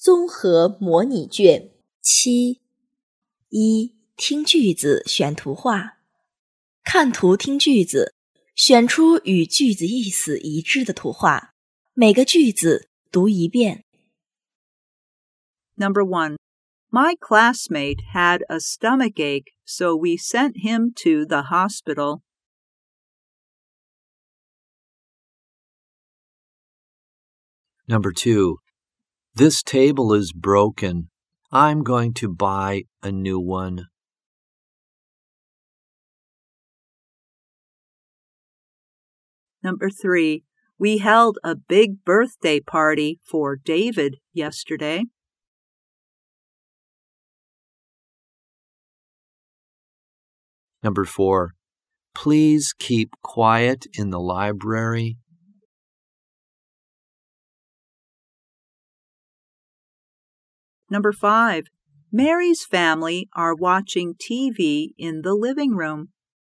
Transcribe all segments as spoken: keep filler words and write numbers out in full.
综合模拟卷七。一、听句子选图画。看图听句子，选出与句子意思一致的图画，每个句子读一遍。 Number one, my classmate had a stomach ache, so we sent him to the hospital. Number two, this table is broken. I'm going to buy a new one. Number three, we held a big birthday party for David yesterday. Number four, please keep quiet in the library. Number five, Mary's family are watching T V in the living room.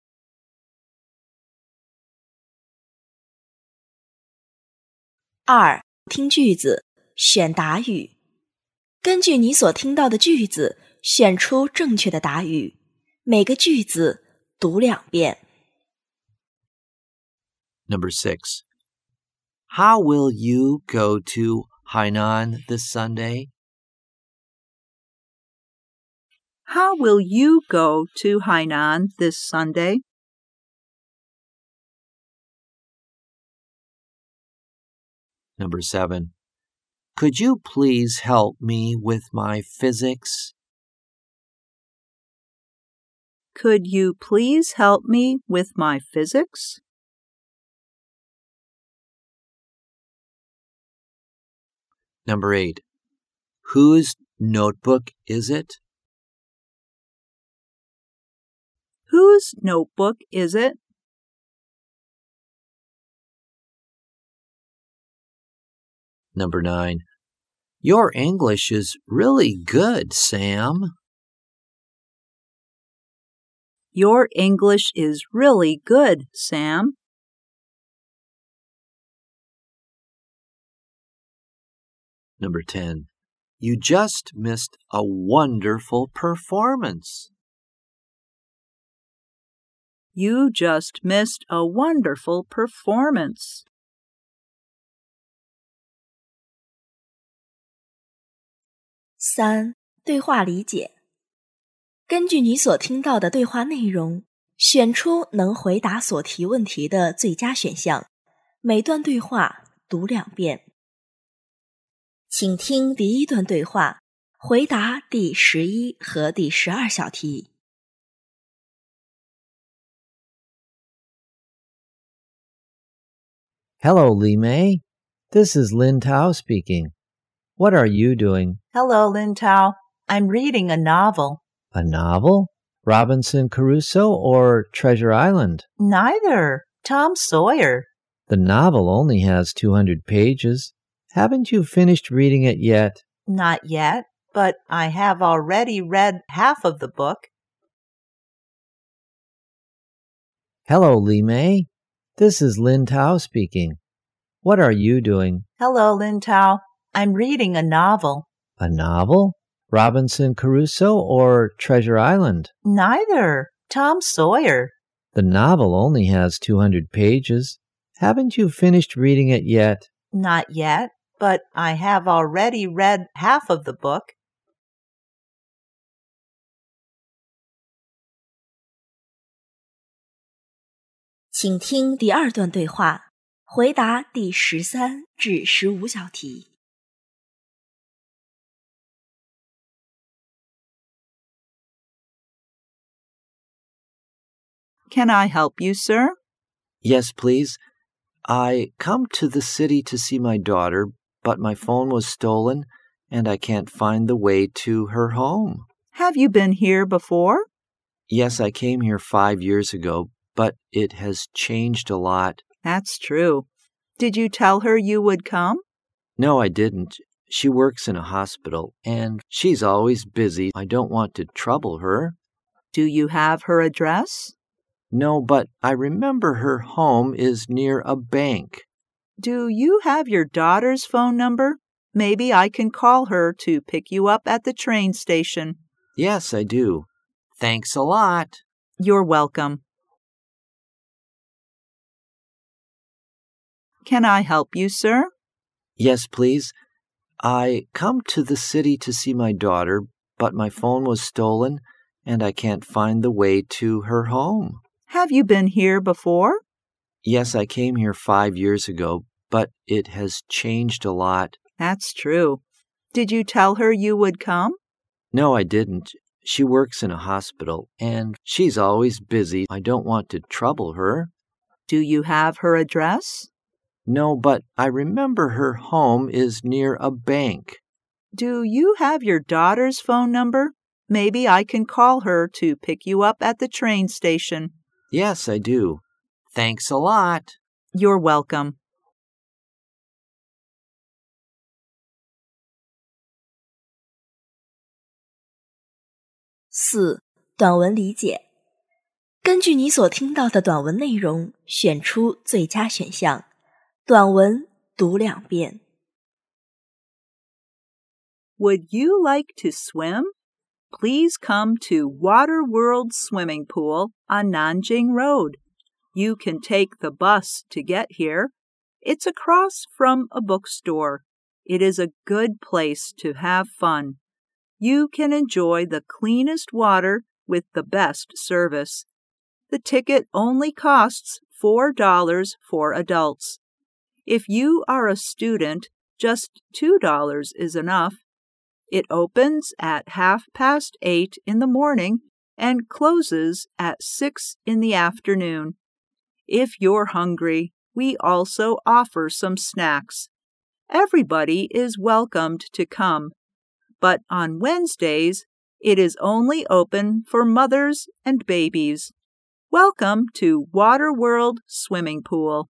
二、听句子，选答语。根据你所听到的句子，选出正确的答语，每个句子读两遍。 Number six, how will you go to Hainan this Sunday? How will you go to Hainan this Sunday? Number seven, could you please help me with my physics? Could you please help me with my physics? Number eight, whose notebook is it? Whose notebook is it? Number nine, your English is really good, Sam. Your English is really good, Sam. Number ten, you just missed a wonderful performance. You just missed a wonderful performance. 三、对话理解。根据你所听到的对话内容，选出能回答所提问题的最佳选项，每段对话读两遍。请听第一段对话，回答第十一和第十二小题。 Hello, Li Mei. This is Lin Tao speaking. What are you doing? Hello, Lin Tao. I'm reading a novel. A novel? Robinson Crusoe or Treasure Island? Neither. Tom Sawyer. The novel only has two hundred pages. Haven't you finished reading it yet? Not yet, but I have already read half of the book. Hello, Li Mei. This is Lin Tao speaking. What are you doing? Hello, Lin Tao. I'm reading a novel. A novel? Robinson Crusoe or Treasure Island? Neither. Tom Sawyer. The novel only has two hundred pages. Haven't you finished reading it yet? Not yet, but I have already read half of the book. 请听第二段对话，回答第十三至十五小题。 Can I help you, sir? Yes, please. I come to the city to see my daughter, but my phone was stolen, and I can't find the way to her home. Have you been here before? Yes, I came here five years ago, but it has changed a lot. That's true. Did you tell her you would come? No, I didn't. She works in a hospital, and she's always busy. I don't want to trouble her. Do you have her address? No, but I remember her home is near a bank. Do you have your daughter's phone number? Maybe I can call her to pick you up at the train station. Yes, I do. Thanks a lot. You're welcome. Can I help you, sir? Yes, please. I come to the city to see my daughter, but my phone was stolen, and I can't find the way to her home. Have you been here before? Yes, I came here five years ago, but it has changed a lot. That's true. Did you tell her you would come? No, I didn't. She works in a hospital, and she's always busy. I don't want to trouble her. Do you have her address? No, but I remember her home is near a bank. Do you have your daughter's phone number? Maybe I can call her to pick you up at the train station. Yes, I do. Thanks a lot. You're welcome. 四、短文理解。根据你所听到的短文内容，选出最佳选项。短文读两遍。 Would you like to swim? Please come to Water World Swimming Pool on Nanjing Road. You can take the bus to get here. It's across from a bookstore. It is a good place to have fun. You can enjoy the cleanest water with the best service. The ticket only costs four dollars for adults. If you are a student, just two dollars is enough. It opens at half past eight in the morning and closes at six in the afternoon. If you're hungry, we also offer some snacks. Everybody is welcomed to come, but on Wednesdays, it is only open for mothers and babies. Welcome to Water World Swimming Pool.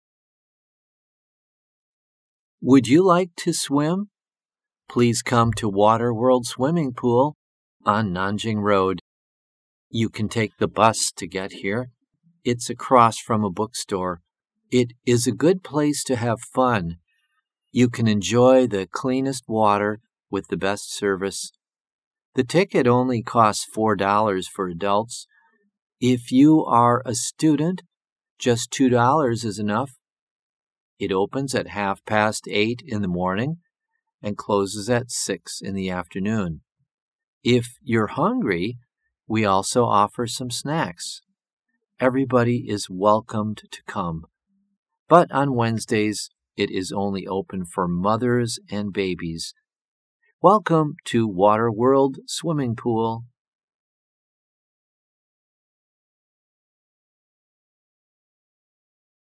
Would you like to swim? Please come to Water World Swimming Pool on Nanjing Road. You can take the bus to get here. It's across from a bookstore. It is a good place to have fun. You can enjoy the cleanest water with the best service. The ticket only costs four dollars for adults. If you are a student, just two dollars is enough. It opens at half past eight in the morning and closes at six in the afternoon. If you're hungry, we also offer some snacks. Everybody is welcomed to come. But on Wednesdays, it is only open for mothers and babies. Welcome to Water World Swimming Pool.